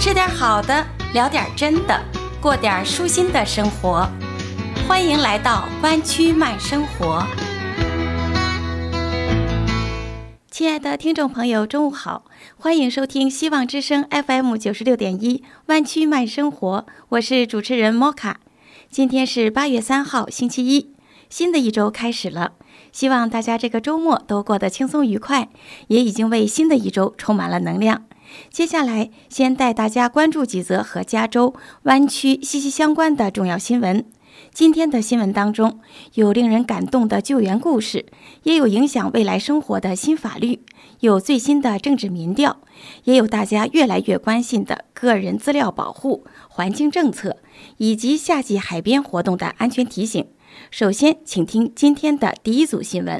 吃点好的，聊点真的，过点舒心的生活。欢迎来到湾区慢生活。亲爱的听众朋友，中午好，欢迎收听希望之声 FM96.1 湾区慢生活，我是主持人莫卡。今天是8月3号星期一，新的一周开始了，希望大家这个周末都过得轻松愉快，也已经为新的一周充满了能量。接下来先带大家关注几则和加州湾区息息相关的重要新闻。今天的新闻当中，有令人感动的救援故事，也有影响未来生活的新法律，有最新的政治民调，也有大家越来越关心的个人资料保护、环境政策，以及夏季海边活动的安全提醒。首先，请听今天的第一组新闻。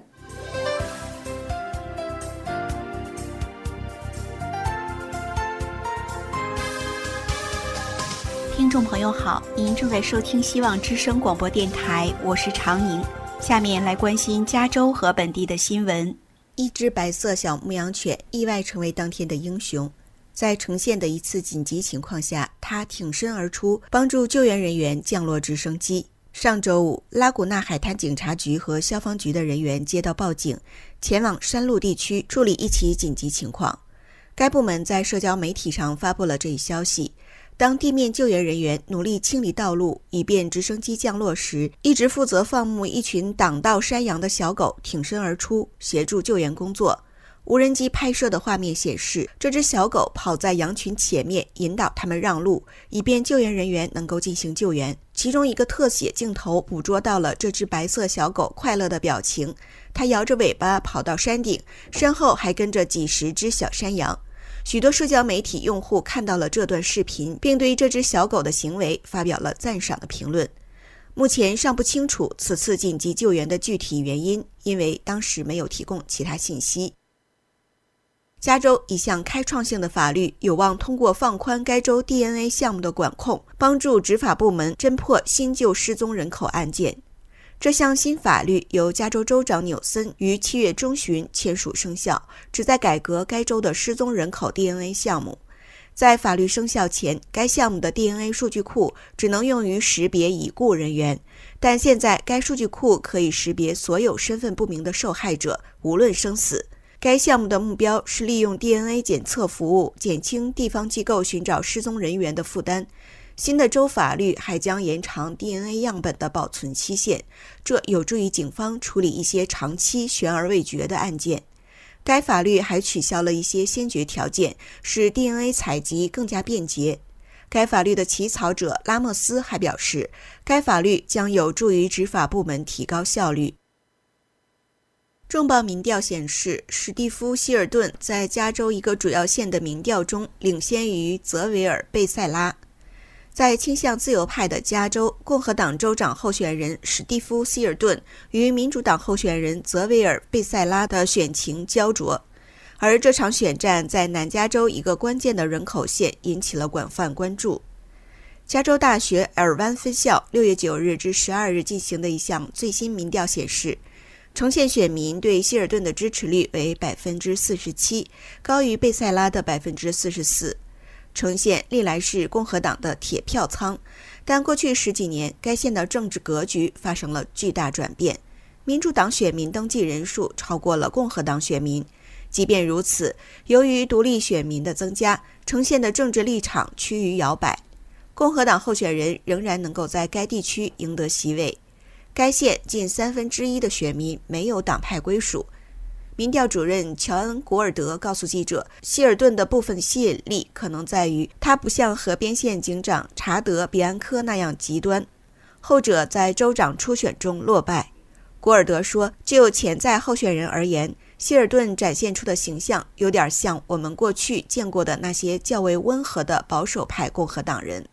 听众朋友好，您正在收听希望之声广播电台，我是常宁。下面来关心加州和本地的新闻。一只白色小牧羊犬意外成为当天的英雄，在呈现的一次紧急情况下，它挺身而出，帮助救援人员降落直升机。上周五，拉古纳海滩警察局和消防局的人员接到报警，前往山路地区处理一起紧急情况。该部门在社交媒体上发布了这一消息。当地面救援人员努力清理道路，以便直升机降落时，一直负责放牧一群挡道山羊的小狗挺身而出，协助救援工作。无人机拍摄的画面显示，这只小狗跑在羊群前面，引导它们让路，以便救援人员能够进行救援。其中一个特写镜头捕捉到了这只白色小狗快乐的表情，它摇着尾巴跑到山顶，身后还跟着几十只小山羊。许多社交媒体用户看到了这段视频，并对这只小狗的行为发表了赞赏的评论。目前尚不清楚此次紧急救援的具体原因，因为当时没有提供其他信息。加州一项开创性的法律有望通过放宽该州 DNA 项目的管控，帮助执法部门侦破新旧失踪人口案件。这项新法律由加州州长纽森于7月中旬签署生效，旨在改革该州的失踪人口 DNA 项目。在法律生效前，该项目的 DNA 数据库只能用于识别已故人员，但现在该数据库可以识别所有身份不明的受害者，无论生死。该项目的目标是利用 DNA 检测服务减轻地方机构寻找失踪人员的负担。新的州法律还将延长 DNA 样本的保存期限，这有助于警方处理一些长期悬而未决的案件。该法律还取消了一些先决条件，使 DNA 采集更加便捷。该法律的起草者拉莫斯还表示，该法律将有助于执法部门提高效率。重磅民调显示，史蒂夫·希尔顿在加州一个主要县的民调中领先于泽维尔·贝塞拉。在倾向自由派的加州，共和党州长候选人史蒂夫·希尔顿与民主党候选人泽维尔·贝塞拉的选情焦灼，而这场选战在南加州一个关键的人口县引起了广泛关注。加州大学尔湾分校6月9日至12日进行的一项最新民调显示，城县选民对希尔顿的支持率为 47%， 高于贝塞拉的 44%。城县历来是共和党的铁票仓，但过去10几年，该县的政治格局发生了巨大转变。民主党选民登记人数超过了共和党选民。即便如此，由于独立选民的增加，城县的政治立场趋于摇摆。共和党候选人仍然能够在该地区赢得席位。该县近1/3的选民没有党派归属。民调主任乔恩·古尔德告诉记者，希尔顿的部分吸引力可能在于他不像河边县警长查德·比安科那样极端，后者在州长初选中落败。古尔德说，就潜在候选人而言，希尔顿展现出的形象有点像我们过去见过的那些较为温和的保守派共和党人。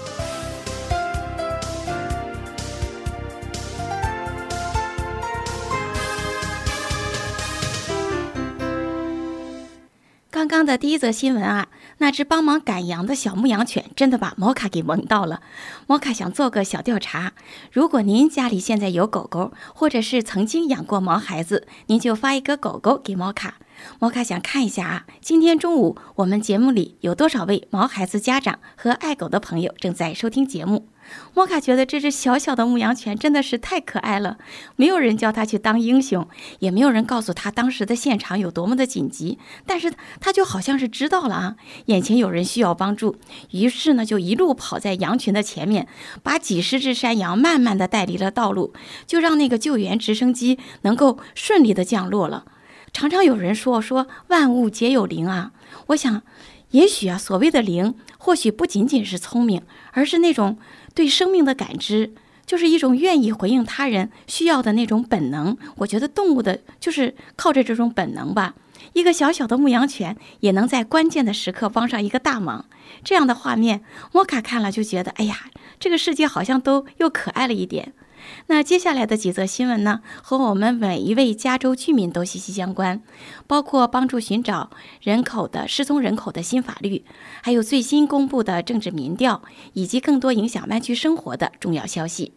刚刚的第一则新闻啊，那只帮忙赶羊的小牧羊犬真的把摩卡给萌到了。摩卡想做个小调查，如果您家里现在有狗狗，或者是曾经养过毛孩子，您就发一个狗狗给摩卡， 摩卡想看一下啊，今天中午我们节目里有多少位毛孩子家长和爱狗的朋友正在收听节目。摩卡觉得这只小小的牧羊犬真的是太可爱了，没有人叫他去当英雄，也没有人告诉他当时的现场有多么的紧急，但是他就好像是知道了啊，眼前有人需要帮助，于是呢就一路跑在羊群的前面，把几十只山羊慢慢的带离了道路，就让那个救援直升机能够顺利的降落了。常常有人说万物皆有灵啊，我想也许啊，所谓的灵或许不仅仅是聪明，而是那种对生命的感知，就是一种愿意回应他人需要的那种本能。我觉得动物的就是靠着这种本能吧，一个小小的牧羊犬也能在关键的时刻帮上一个大忙。这样的画面摩卡看了就觉得，哎呀，这个世界好像都又可爱了一点。那接下来的几则新闻呢，和我们每一位加州居民都息息相关，包括帮助寻找失踪人口的新法律，还有最新公布的政治民调，以及更多影响湾区生活的重要消息。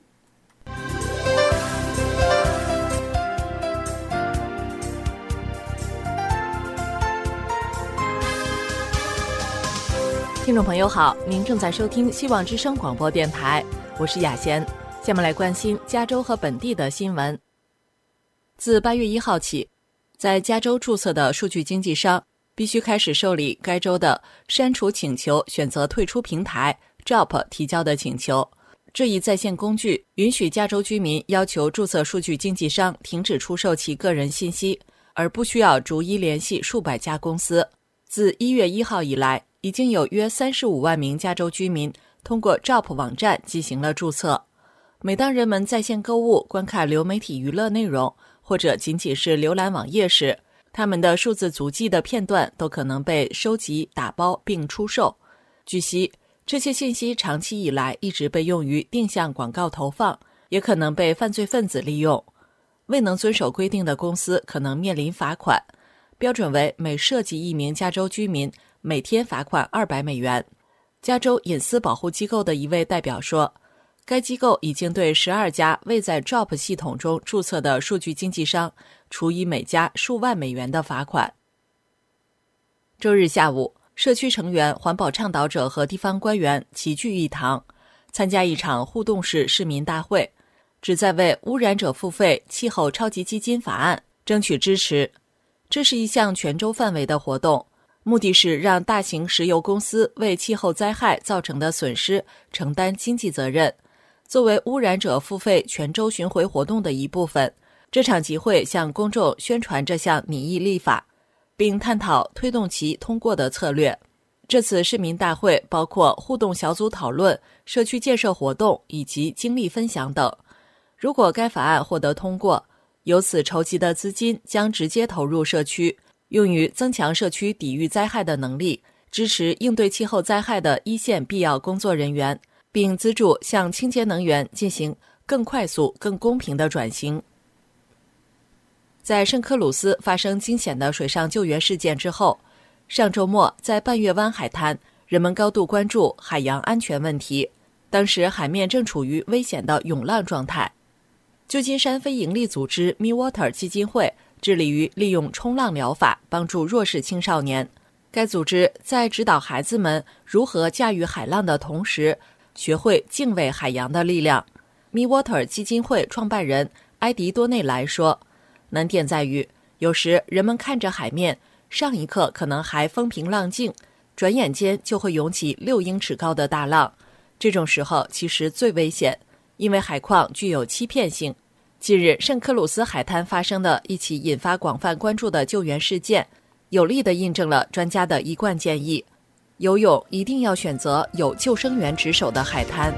听众朋友好，您正在收听希望之声广播电台，我是雅贤。下面来关心加州和本地的新闻。自8月1号起，在加州注册的数据经纪商必须开始受理该州的删除请求选择退出平台 JOP 提交的请求。这一在线工具允许加州居民要求注册数据经纪商停止出售其个人信息，而不需要逐一联系数百家公司。自1月1号以来，已经有约35万名加州居民通过 JOP 网站进行了注册。每当人们在线购物、观看流媒体娱乐内容，或者仅仅是浏览网页时，他们的数字足迹的片段都可能被收集、打包并出售。据悉，这些信息长期以来一直被用于定向广告投放，也可能被犯罪分子利用。未能遵守规定的公司可能面临罚款，标准为每涉及一名加州居民，每天罚款$200。加州隐私保护机构的一位代表说，该机构已经对12家未在 JOP 系统中注册的数据经纪商处以每家数万美元的罚款。周日下午，社区成员、环保倡导者和地方官员齐聚一堂，参加一场互动式市民大会，旨在为污染者付费气候超级基金法案争取支持。这是一项全州范围的活动，目的是让大型石油公司为气候灾害造成的损失承担经济责任。作为污染者付费全州巡回活动的一部分，这场集会向公众宣传这项拟议立法，并探讨推动其通过的策略。这次市民大会包括互动小组讨论、社区建设活动以及经历分享等。如果该法案获得通过，由此筹集的资金将直接投入社区，用于增强社区抵御灾害的能力，支持应对气候灾害的一线必要工作人员，并资助向清洁能源进行更快速、更公平的转型。在圣克鲁斯发生惊险的水上救援事件之后，上周末在半月湾海滩，人们高度关注海洋安全问题。当时海面正处于危险的涌浪状态。旧金山非营利组织 MeWater 基金会致力于利用冲浪疗法帮助弱势青少年。该组织在指导孩子们如何驾驭海浪的同时，学会敬畏海洋的力量。MeWater 基金会创办人埃迪多内莱说，难点在于，有时人们看着海面，上一刻可能还风平浪静，转眼间就会涌起6英尺高的大浪。这种时候其实最危险，因为海况具有欺骗性。近日圣克鲁斯海滩发生的一起引发广泛关注的救援事件，有力地印证了专家的一贯建议：游泳一定要选择有救生员值守的海滩。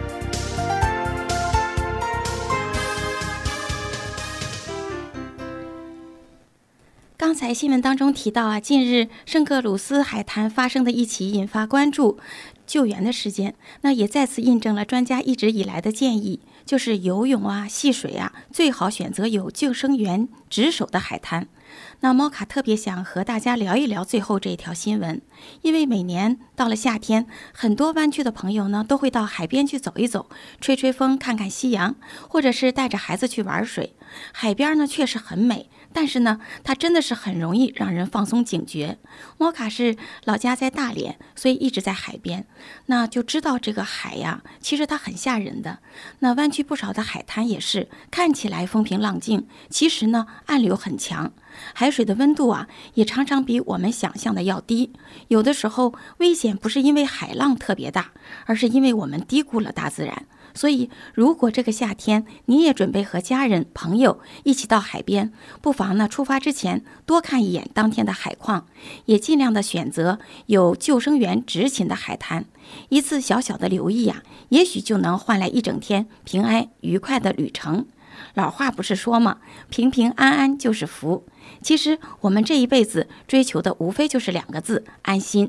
刚才新闻当中提到近日圣克鲁斯海滩发生的一起引发关注救援的事件，那也再次印证了专家一直以来的建议，就是游泳戏水最好选择有救生员值守的海滩。那猫卡特别想和大家聊一聊最后这一条新闻，因为每年到了夏天，很多湾区的朋友呢都会到海边去走一走，吹吹风，看看夕阳，或者是带着孩子去玩水。海边呢确实很美， 但是呢，它真的是很容易让人放松警觉。摩卡是老家在大连，所以一直在海边，那就知道这个海呀，其实它很吓人的。那湾区不少的海滩也是，看起来风平浪静，其实呢，暗流很强。海水的温度啊，也常常比我们想象的要低。有的时候危险不是因为海浪特别大，而是因为我们低估了大自然。所以如果这个夏天你也准备和家人朋友一起到海边，不妨呢出发之前多看一眼当天的海况，也尽量的选择有救生员执勤的海滩。一次小小的留意啊，也许就能换来一整天平安愉快的旅程。老话不是说吗？平平安安就是福。其实我们这一辈子追求的无非就是2个字：安心。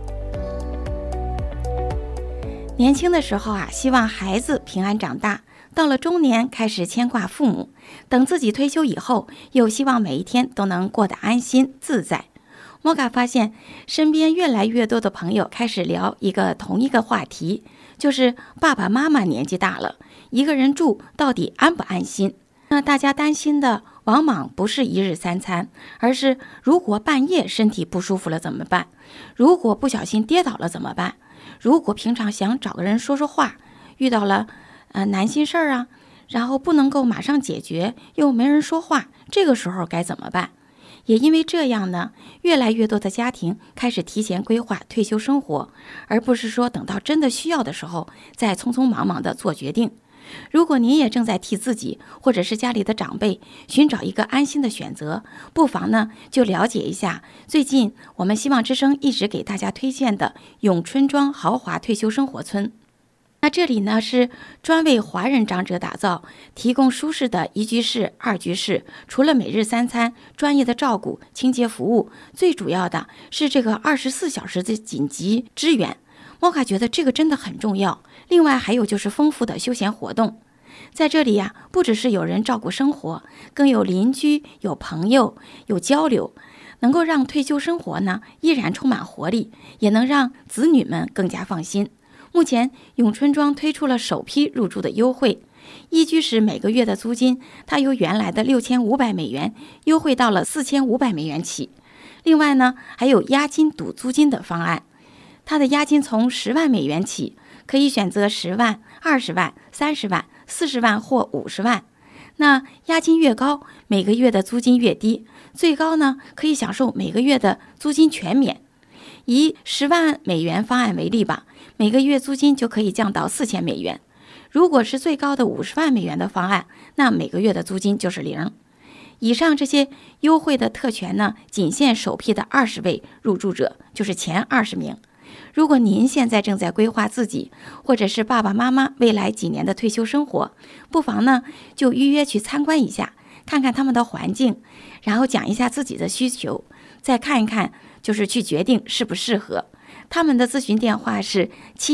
年轻的时候啊，希望孩子平安长大，到了中年开始牵挂父母，等自己退休以后，又希望每一天都能过得安心自在。摩卡发现身边越来越多的朋友开始聊同一个话题，就是爸爸妈妈年纪大了，一个人住到底安不安心？那大家担心的往往不是1日3餐，而是如果半夜身体不舒服了怎么办？如果不小心跌倒了怎么办？如果平常想找个人说说话，遇到了难心事儿啊，然后不能够马上解决，又没人说话，这个时候该怎么办？也因为这样呢，越来越多的家庭开始提前规划退休生活，而不是说等到真的需要的时候再匆匆忙忙的做决定。如果您也正在替自己或者是家里的长辈寻找一个安心的选择，不妨呢就了解一下最近我们希望之声一直给大家推荐的永春庄豪华退休生活村。那这里呢是专为华人长者打造，提供舒适的1居室、2居室，除了每日3餐、专业的照顾、清洁服务，最主要的是这个24小时的紧急支援。摩卡觉得这个真的很重要。另外还有就是丰富的休闲活动，在这里呀，不只是有人照顾生活，更有邻居、有朋友、有交流，能够让退休生活呢依然充满活力，也能让子女们更加放心。目前永春庄推出了首批入住的优惠，1居室每个月的租金，它由原来的6500美元优惠到了4500美元起。另外呢，还有押金赌租金的方案，它的押金从10万美元起，可以选择10万、20万、30万、40万或50万。那押金越高，每个月的租金越低，最高呢可以享受每个月的租金全免。以10万美元方案为例吧，每个月租金就可以降到4000美元。如果是最高的50万美元的方案，那每个月的租金就是0。以上这些优惠的特权呢，仅限首批的20位入住者，就是前20名。如果您现在正在规划自己或者是爸爸妈妈未来几年的退休生活，不妨呢就预约去参观一下，看看他们的环境，然后讲一下自己的需求，再看一看就是去决定适不适合。他们的咨询电话是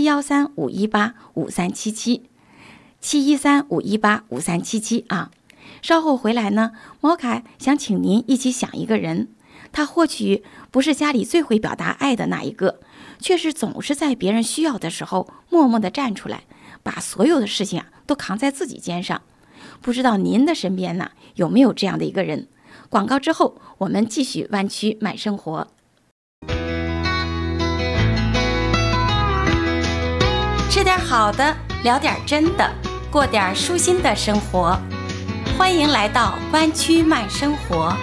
713-518-5377，713-518-5377啊。稍后回来呢，摩卡想请您一起想一个人，他或许不是家里最会表达爱的那一个，却是总是在别人需要的时候默默地站出来，把所有的事情都扛在自己肩上。不知道您的身边呢有没有这样的一个人？广告之后，我们继续湾区慢生活。吃点好的，聊点真的，过点舒心的生活。欢迎来到湾区慢生活。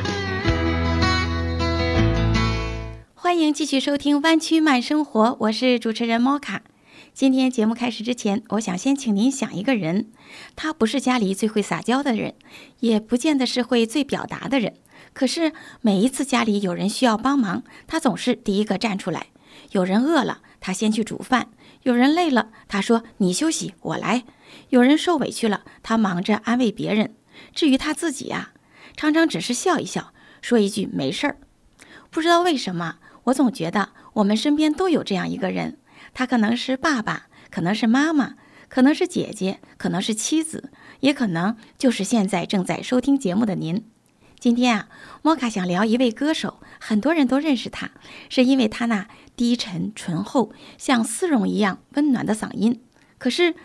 欢迎继续收听湾区慢生活，我是主持人摩卡。今天节目开始之前，我想先请您想一个人，他不是家里最会撒娇的人，也不见得是会最表达的人，可是每一次家里有人需要帮忙，他总是第一个站出来。有人饿了，他先去煮饭；有人累了，他说你休息，我来；有人受委屈了，他忙着安慰别人。至于他自己啊，常常只是笑一笑，说一句没事儿。不知道为什么，我总觉得我们身边都有这样一个人，他可能是爸爸，可能是妈妈，可能是姐姐，可能是妻子，也可能就是现在正在收听节目的您。今天啊，摩卡想聊一位歌手，很多人都认识他，是因为他那低沉醇厚像丝绒一样温暖的嗓音。可是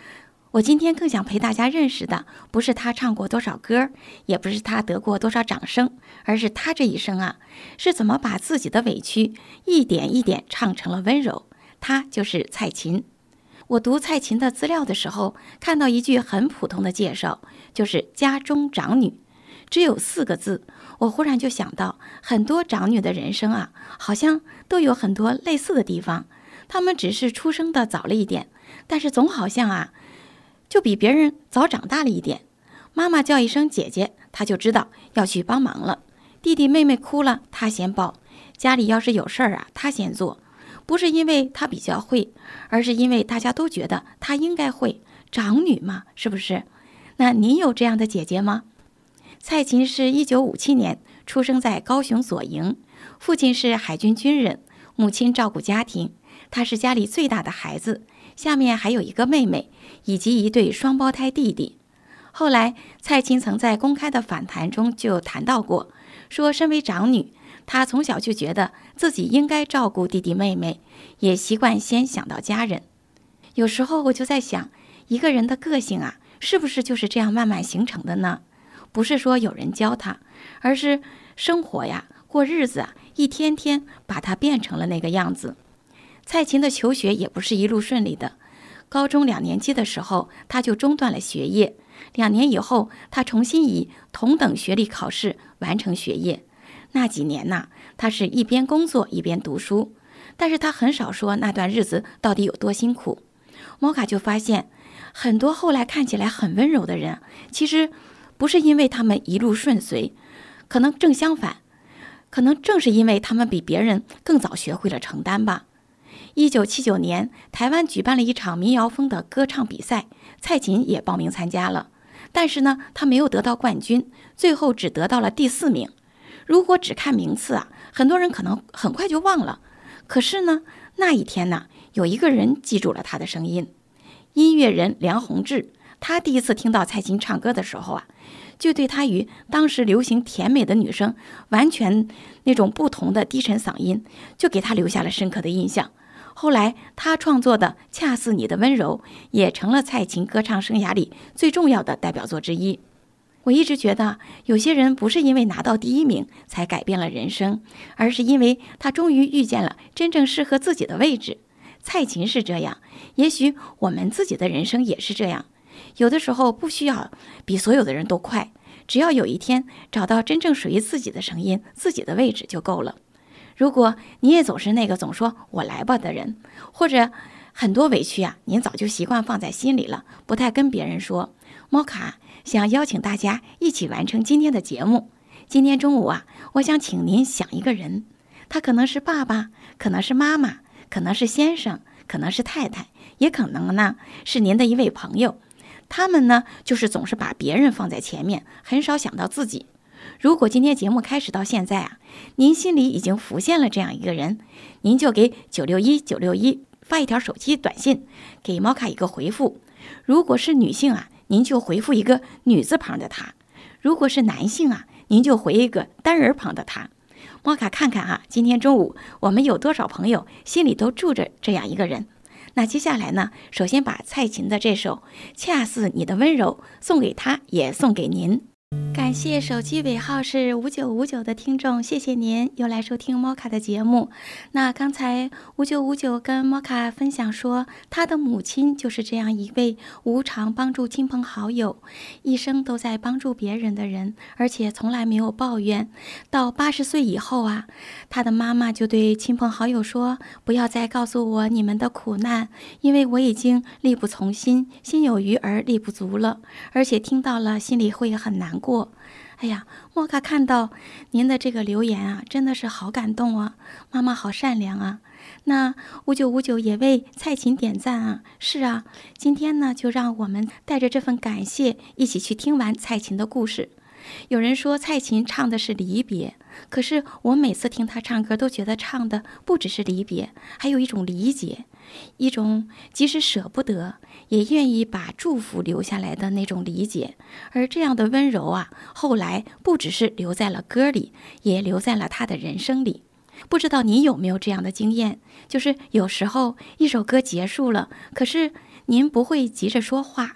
我今天更想陪大家认识的，不是他唱过多少歌，也不是他得过多少掌声，而是他这一生啊，是怎么把自己的委屈一点一点唱成了温柔。他就是蔡琴。我读蔡琴的资料的时候，看到一句很普通的介绍，就是家中长女，只有4个字。我忽然就想到，很多长女的人生啊，好像都有很多类似的地方。她们只是出生的早了一点，但是总好像啊，就比别人早长大了一点。妈妈叫一声姐姐，她就知道要去帮忙了。弟弟妹妹哭了，她先抱。家里要是有事儿啊，她先做。不是因为她比较会，而是因为大家都觉得她应该会。长女嘛，是不是？那您有这样的姐姐吗？蔡琴是1957年出生在高雄左营，父亲是海军军人，母亲照顾家庭，她是家里最大的孩子，下面还有一个妹妹以及一对双胞胎弟弟。后来蔡琴曾在公开的访谈中就谈到过，说身为长女，她从小就觉得自己应该照顾弟弟妹妹，也习惯先想到家人。有时候我就在想，一个人的个性啊，是不是就是这样慢慢形成的呢？不是说有人教他，而是生活呀，过日子啊，一天天把他变成了那个样子。蔡琴的求学也不是一路顺利的，高中2年级的时候，他就中断了学业。2年以后，他重新以同等学历考试完成学业。那几年呢，他是一边工作一边读书，但是他很少说那段日子到底有多辛苦。摩卡就发现，很多后来看起来很温柔的人，其实不是因为他们一路顺遂，可能正相反，可能正是因为他们比别人更早学会了承担吧。1979年，台湾举办了一场民谣风的歌唱比赛，蔡琴也报名参加了，但是呢，她没有得到冠军，最后只得到了第4名。如果只看名次啊，很多人可能很快就忘了。可是呢，那一天呢，有一个人记住了她的声音，音乐人梁鸿志。他第一次听到蔡琴唱歌的时候啊，就对她与当时流行甜美的女生完全那种不同的低沉嗓音，就给她留下了深刻的印象。后来他创作的《恰似你的温柔》也成了蔡琴歌唱生涯里最重要的代表作之一。我一直觉得，有些人不是因为拿到第1名才改变了人生，而是因为他终于遇见了真正适合自己的位置。蔡琴是这样，也许我们自己的人生也是这样。有的时候不需要比所有的人都快，只要有一天找到真正属于自己的声音、自己的位置就够了。如果你也总是那个总说我来吧的人，或者很多委屈啊，您早就习惯放在心里了，不太跟别人说，摩卡想邀请大家一起完成今天的节目。今天中午啊，我想请您想一个人，他可能是爸爸，可能是妈妈，可能是先生，可能是太太，也可能呢是您的一位朋友。他们呢，就是总是把别人放在前面，很少想到自己。如果今天节目开始到现在啊，您心里已经浮现了这样一个人，您就给961961发一条手机短信，给猫卡一个回复。如果是女性啊，您就回复一个女字旁的她；如果是男性啊，您就回一个单人旁的他。猫卡看看啊，今天中午我们有多少朋友心里都住着这样一个人。那接下来呢，首先把蔡琴的这首《恰似你的温柔》送给他，也送给您。感谢手机尾号是5959的听众，谢谢您又来收听摩卡的节目。那刚才5959跟摩卡分享说，他的母亲就是这样一位无偿帮助亲朋好友，一生都在帮助别人的人，而且从来没有抱怨。到80岁以后啊，他的妈妈就对亲朋好友说，不要再告诉我你们的苦难，因为我已经力不从心，心有余而力不足了，而且听到了心里会很难过。哎呀，莫卡看到您的这个留言啊，真的是好感动啊！妈妈好善良啊！那5959也为蔡琴点赞啊！是啊，今天呢，就让我们带着这份感谢，一起去听完蔡琴的故事。有人说蔡琴唱的是离别，可是我每次听她唱歌都觉得唱的不只是离别，还有一种理解，一种即使舍不得也愿意把祝福留下来的那种理解。而这样的温柔啊，后来不只是留在了歌里，也留在了她的人生里。不知道你有没有这样的经验，就是有时候一首歌结束了，可是您不会急着说话，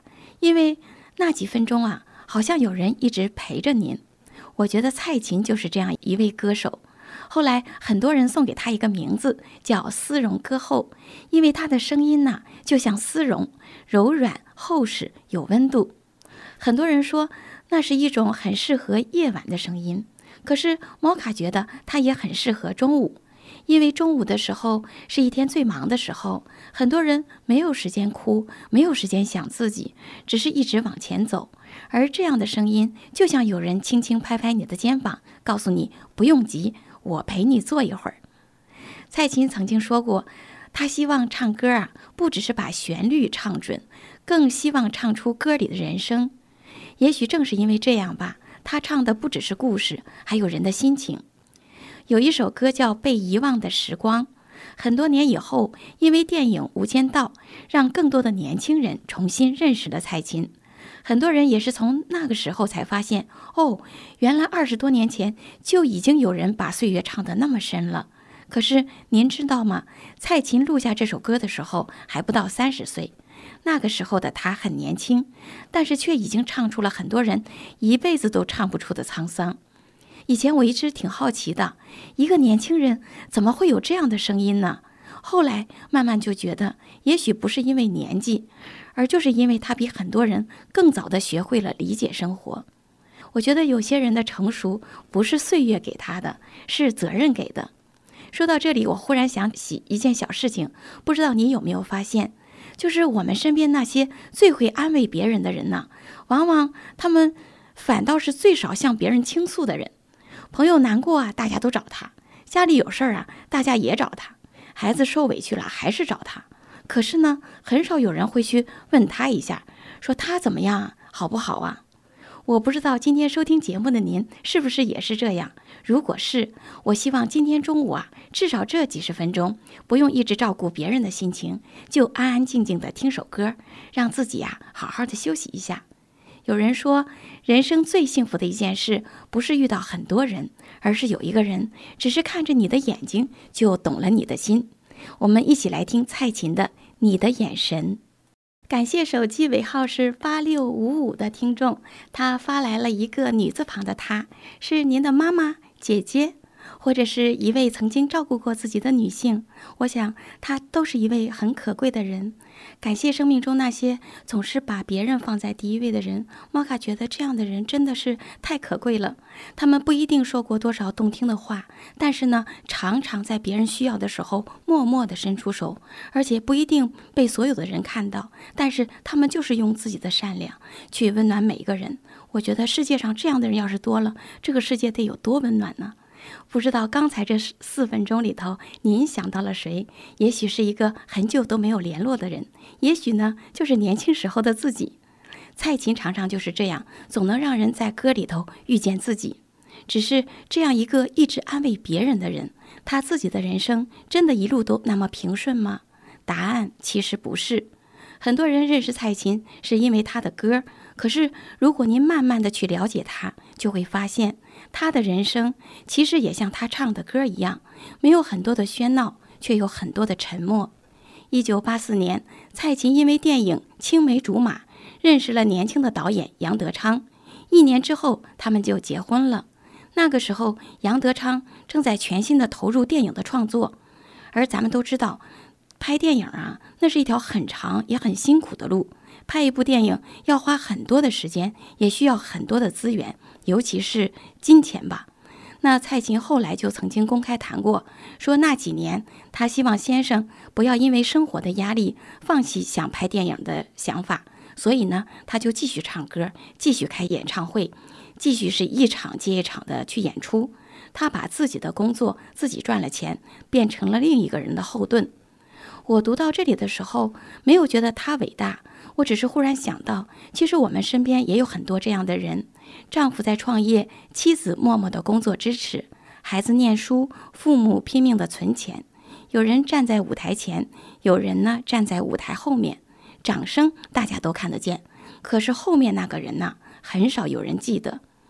因为那几分钟啊，好像有人一直陪着您。我觉得蔡琴就是这样一位歌手。后来很多人送给她一个名字，叫丝绒歌后，因为她的声音呢，就像丝绒，柔软厚实，有温度。很多人说那是一种很适合夜晚的声音，可是摩卡觉得它也很适合中午，因为中午的时候是一天最忙的时候，很多人没有时间哭，没有时间想自己，只是一直往前走。而这样的声音就像有人轻轻拍拍你的肩膀，告诉你不用急，我陪你坐一会儿。蔡琴曾经说过，她希望唱歌啊，不只是把旋律唱准，更希望唱出歌里的人生。也许正是因为这样吧，她唱的不只是故事，还有人的心情。有一首歌叫《被遗忘的时光》，很多年以后，因为电影《无间道》，让更多的年轻人重新认识了蔡琴。很多人也是从那个时候才发现，哦，原来20多年前就已经有人把岁月唱得那么深了。可是您知道吗？蔡琴录下这首歌的时候还不到30岁，那个时候的她很年轻，但是却已经唱出了很多人一辈子都唱不出的沧桑。以前我一直挺好奇的，一个年轻人怎么会有这样的声音呢？后来慢慢就觉得，也许不是因为年纪，而就是因为他比很多人更早地学会了理解生活。我觉得有些人的成熟不是岁月给他的，是责任给的。说到这里，我忽然想起一件小事情，不知道你有没有发现，就是我们身边那些最会安慰别人的人呢，往往他们反倒是最少向别人倾诉的人。朋友难过啊，大家都找他；家里有事儿啊，大家也找他；孩子受委屈了，还是找他。可是呢，很少有人会去问他一下，说他怎么样啊，好不好啊？我不知道今天收听节目的您是不是也是这样？如果是，我希望今天中午啊，至少这几十分钟，不用一直照顾别人的心情，就安安静静的听首歌，让自己呀好好的休息一下。有人说，人生最幸福的一件事，不是遇到很多人，而是有一个人，只是看着你的眼睛，就懂了你的心。我们一起来听蔡琴的《你的眼神》。感谢手机尾号是8655的听众，他发来了一个女字旁的他，是您的妈妈、姐姐，或者是一位曾经照顾过自己的女性。我想她都是一位很可贵的人。感谢生命中那些总是把别人放在第一位的人，摩卡觉得这样的人真的是太可贵了。他们不一定说过多少动听的话，但是呢，常常在别人需要的时候默默地伸出手，而且不一定被所有的人看到，但是他们就是用自己的善良去温暖每一个人。我觉得世界上这样的人要是多了，这个世界得有多温暖呢？不知道刚才这4分钟里头，您想到了谁？也许是一个很久都没有联络的人，也许呢，就是年轻时候的自己。蔡琴常常就是这样，总能让人在歌里头遇见自己。只是这样一个一直安慰别人的人，他自己的人生真的一路都那么平顺吗？答案其实不是。很多人认识蔡琴是因为她的歌，可是如果您慢慢的去了解她，就会发现她的人生其实也像她唱的歌一样，没有很多的喧闹，却有很多的沉默。1984年，蔡琴因为电影《青梅竹马》认识了年轻的导演杨德昌，1年之后他们就结婚了。那个时候杨德昌正在全心的投入电影的创作，而咱们都知道拍电影啊，那是一条很长也很辛苦的路。拍一部电影要花很多的时间，也需要很多的资源，尤其是金钱吧。那蔡琴后来就曾经公开谈过，说那几年她希望先生不要因为生活的压力放弃想拍电影的想法，所以呢，她就继续唱歌，继续开演唱会，继续是一场接一场的去演出。她把自己的工作自己赚了钱，变成了另一个人的后盾。我读到这里的时候，没有觉得他伟大，我只是忽然想到，其实我们身边也有很多这样的人，丈夫在创业，妻子默默的工作支持，孩子念书，父母拼命的存钱。有人站在舞台前，有人呢站在舞台后面，掌声大家都看得见，可是后面那个人呢，很少有人记得。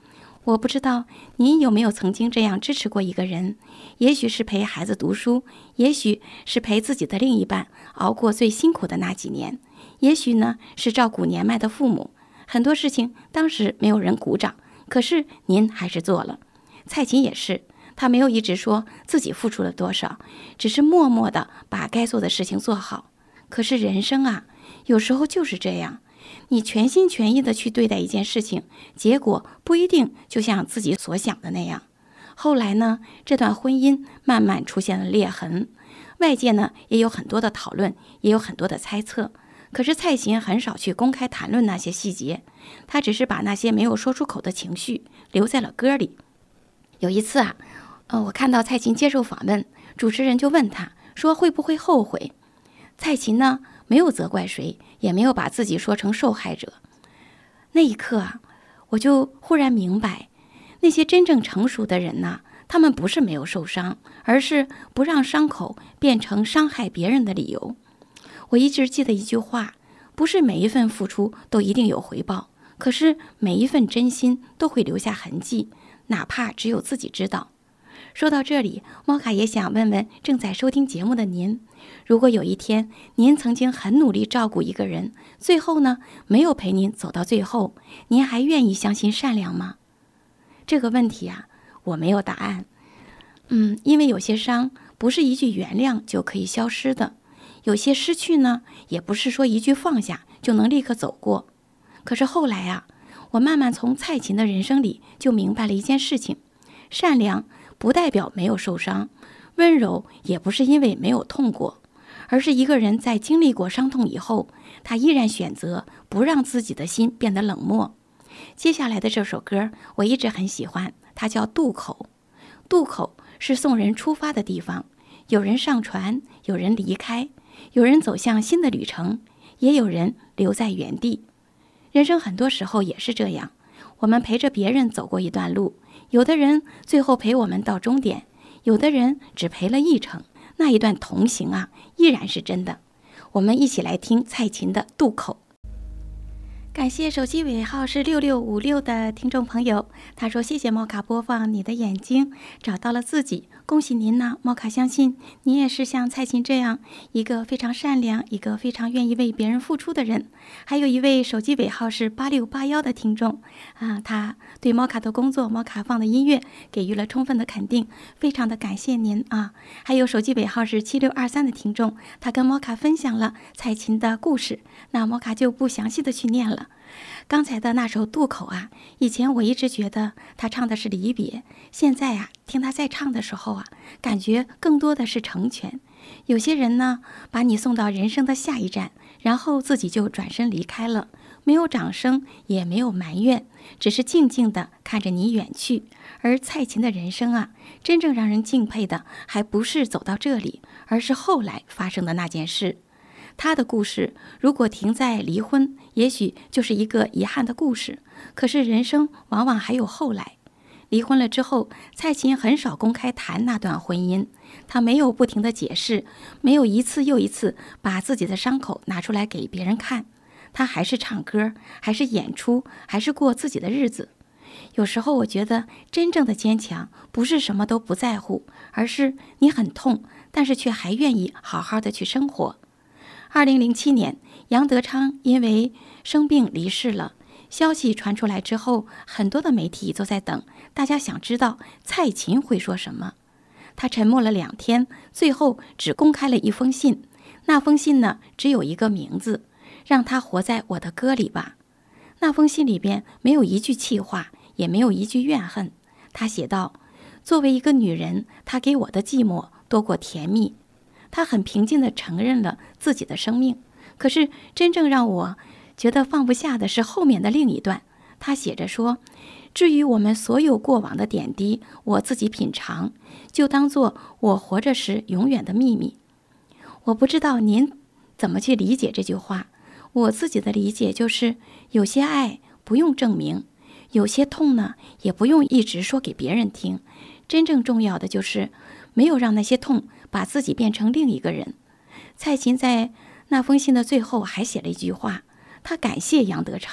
我不知道您有没有曾经这样支持过一个人，也许是陪孩子读书，也许是陪自己的另一半熬过最辛苦的那几年，也许呢是照顾年迈的父母。很多事情当时没有人鼓掌，可是您还是做了。蔡琴也是，她没有一直说自己付出了多少，只是默默地把该做的事情做好。可是人生啊，有时候就是这样，你全心全意地去对待一件事情，结果不一定就像自己所想的那样。后来呢，这段婚姻慢慢出现了裂痕，外界呢也有很多的讨论，也有很多的猜测。可是蔡琴很少去公开谈论那些细节，她只是把那些没有说出口的情绪留在了歌里。有一次啊，我看到蔡琴接受访问，主持人就问她说会不会后悔。蔡琴呢没有责怪谁，也没有把自己说成受害者。那一刻啊，我就忽然明白，那些真正成熟的人呐，他们不是没有受伤，而是不让伤口变成伤害别人的理由。我一直记得一句话，不是每一份付出都一定有回报，可是每一份真心都会留下痕迹，哪怕只有自己知道。说到这里，莫卡也想问问正在收听节目的您，如果有一天您曾经很努力照顾一个人，最后呢没有陪您走到最后，您还愿意相信善良吗？这个问题啊，我没有答案。因为有些伤不是一句原谅就可以消失的，有些失去呢，也不是说一句放下就能立刻走过。可是后来啊，我慢慢从蔡琴的人生里就明白了一件事情，善良不代表没有受伤，温柔也不是因为没有痛过，而是一个人在经历过伤痛以后，他依然选择不让自己的心变得冷漠。接下来的这首歌我一直很喜欢，它叫渡口。渡口是送人出发的地方，有人上船，有人离开，有人走向新的旅程，也有人留在原地。人生很多时候也是这样，我们陪着别人走过一段路，有的人最后陪我们到终点，有的人只陪了一程，那一段同行啊，依然是真的。我们一起来听蔡琴的《渡口》。感谢手机尾号是6656的听众朋友，他说谢谢莫卡播放你的眼睛找到了自己，恭喜您呢，莫卡相信你也是像蔡琴这样一个非常善良，一个非常愿意为别人付出的人。还有一位手机尾号是8681的听众他对莫卡的工作，莫卡放的音乐给予了充分的肯定，非常的感谢您啊。还有手机尾号是7623的听众，他跟莫卡分享了蔡琴的故事，那莫卡就不详细的去念了。刚才的那首渡口啊，以前我一直觉得他唱的是离别，现在啊听他在唱的时候啊，感觉更多的是成全。有些人呢，把你送到人生的下一站，然后自己就转身离开了，没有掌声，也没有埋怨，只是静静地看着你远去。而蔡琴的人生啊，真正让人敬佩的还不是走到这里，而是后来发生的那件事。他的故事如果停在离婚，也许就是一个遗憾的故事，可是人生往往还有后来。离婚了之后，蔡琴很少公开谈那段婚姻，她没有不停的解释，没有一次又一次把自己的伤口拿出来给别人看，她还是唱歌，还是演出，还是过自己的日子。有时候我觉得真正的坚强不是什么都不在乎，而是你很痛，但是却还愿意好好的去生活。2007年，杨德昌因为生病离世了。消息传出来之后，很多的媒体都在等，大家想知道蔡琴会说什么。他沉默了2天，最后只公开了一封信。那封信呢，只有一个名字，让他活在我的歌里吧。那封信里边没有一句气话，也没有一句怨恨。他写道：作为一个女人，她给我的寂寞多过甜蜜。他很平静地承认了自己的生命，可是真正让我觉得放不下的是后面的另一段。他写着说：至于我们所有过往的点滴，我自己品尝，就当做我活着时永远的秘密。我不知道您怎么去理解这句话，我自己的理解就是，有些爱不用证明，有些痛呢也不用一直说给别人听，真正重要的就是没有让那些痛把自己变成另一个人。蔡琴在那封信的最后还写了一句话，他感谢杨德昌，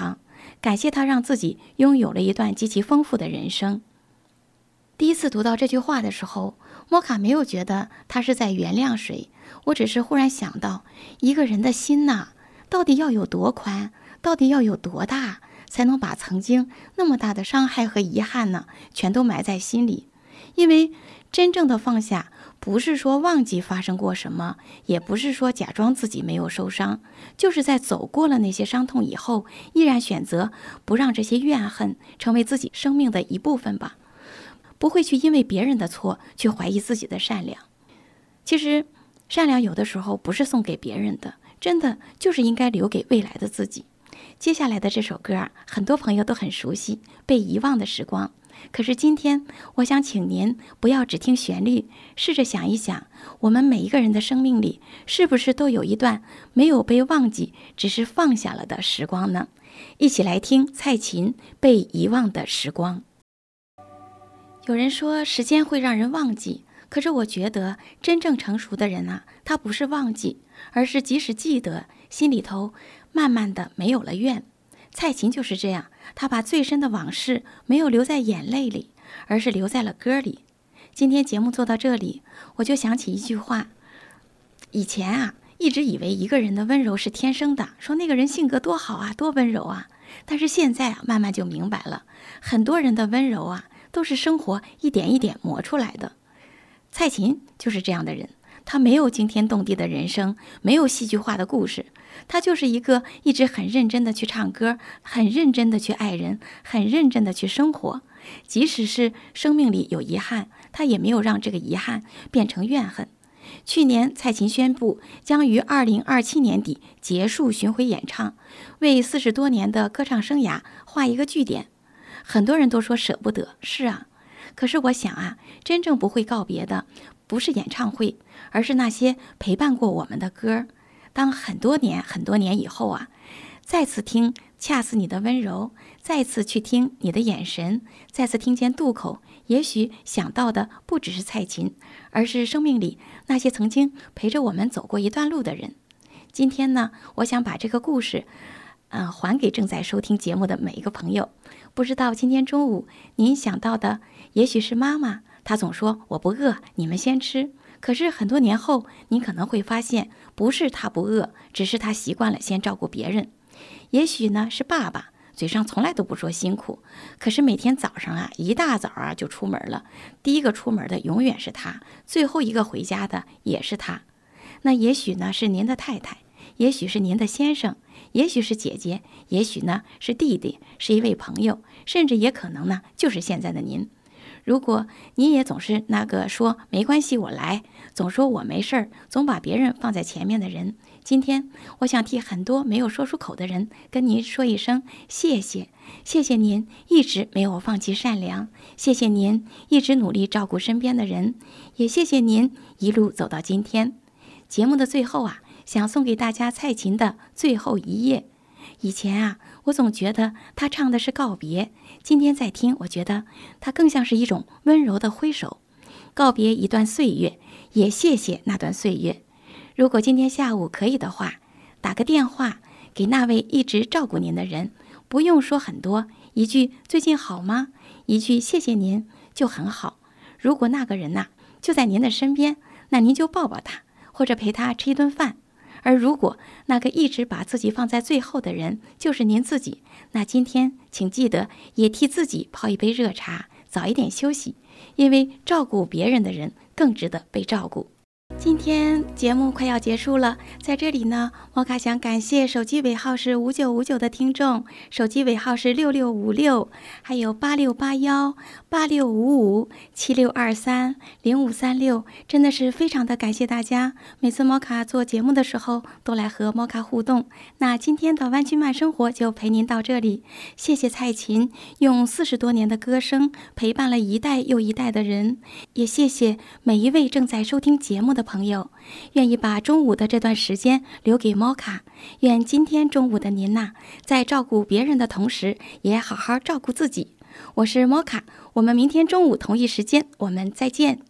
感谢他让自己拥有了一段极其丰富的人生。第一次读到这句话的时候，摩卡没有觉得他是在原谅谁，我只是忽然想到，一个人的心呐，到底要有多宽，到底要有多大，才能把曾经那么大的伤害和遗憾呢，全都埋在心里。因为真正的放下，不是说忘记发生过什么，也不是说假装自己没有受伤，就是在走过了那些伤痛以后，依然选择不让这些怨恨成为自己生命的一部分吧。不会去因为别人的错去怀疑自己的善良。其实善良有的时候不是送给别人的，真的就是应该留给未来的自己。接下来的这首歌很多朋友都很熟悉，被遗忘的时光。可是今天我想请您不要只听旋律，试着想一想，我们每一个人的生命里是不是都有一段没有被忘记，只是放下了的时光呢？一起来听蔡琴《被遗忘的时光》。有人说时间会让人忘记，可是我觉得真正成熟的人啊，他不是忘记，而是即使记得，心里头慢慢的没有了怨。蔡琴就是这样，他把最深的往事没有留在眼泪里，而是留在了歌里。今天节目做到这里，我就想起一句话，以前啊，一直以为一个人的温柔是天生的，说那个人性格多好啊，多温柔啊。但是现在啊，慢慢就明白了，很多人的温柔啊，都是生活一点一点磨出来的。蔡琴就是这样的人，他没有惊天动地的人生，没有戏剧化的故事，他就是一个一直很认真的去唱歌，很认真的去爱人，很认真的去生活。即使是生命里有遗憾，他也没有让这个遗憾变成怨恨。去年蔡琴宣布将于2027年底结束巡回演唱，为40多年的歌唱生涯画一个句点。很多人都说舍不得，是啊，可是我想啊，真正不会告别的不是演唱会，而是那些陪伴过我们的歌。当很多年以后啊，再次听恰似你的温柔，再次去听你的眼神，再次听见渡口，也许想到的不只是蔡琴，而是生命里那些曾经陪着我们走过一段路的人。今天呢，我想把这个故事还给正在收听节目的每一个朋友。不知道今天中午您想到的也许是妈妈，她总说我不饿，你们先吃。可是很多年后，您可能会发现，不是她不饿，只是她习惯了先照顾别人。也许呢是爸爸，嘴上从来都不说辛苦，可是每天早上啊，一大早啊就出门了，第一个出门的永远是他，最后一个回家的也是他。那也许呢是您的太太，也许是您的先生，也许是姐姐，也许呢是弟弟，是一位朋友，甚至也可能呢就是现在的您。如果您也总是那个说没关系我来，总说我没事儿，总把别人放在前面的人，今天我想替很多没有说出口的人跟您说一声谢谢。谢谢您一直没有放弃善良，谢谢您一直努力照顾身边的人，也谢谢您一路走到今天。节目的最后啊，想送给大家蔡琴的最后一页。以前啊，我总觉得他唱的是告别，今天再听，我觉得他更像是一种温柔的挥手，告别一段岁月，也谢谢那段岁月。如果今天下午可以的话，打个电话给那位一直照顾您的人，不用说很多，一句最近好吗，一句谢谢您就很好。如果那个人呐，就在您的身边，那您就抱抱他，或者陪他吃一顿饭。而如果那个一直把自己放在最后的人就是您自己，那今天请记得也替自己泡一杯热茶，早一点休息，因为照顾别人的人更值得被照顾。今天节目快要结束了，在这里呢，摩卡想感谢手机尾号是5959的听众，手机尾号是6656，还有8681、8655、7623、0536，真的是非常的感谢大家。每次摩卡做节目的时候，都来和摩卡互动。那今天的湾区慢生活就陪您到这里，谢谢蔡琴用40多年的歌声陪伴了一代又一代的人，也谢谢每一位正在收听节目的朋友，愿意把中午的这段时间留给摩卡。愿今天中午的您呐，在照顾别人的同时，也好好照顾自己。我是摩卡，我们明天中午同一时间，我们再见。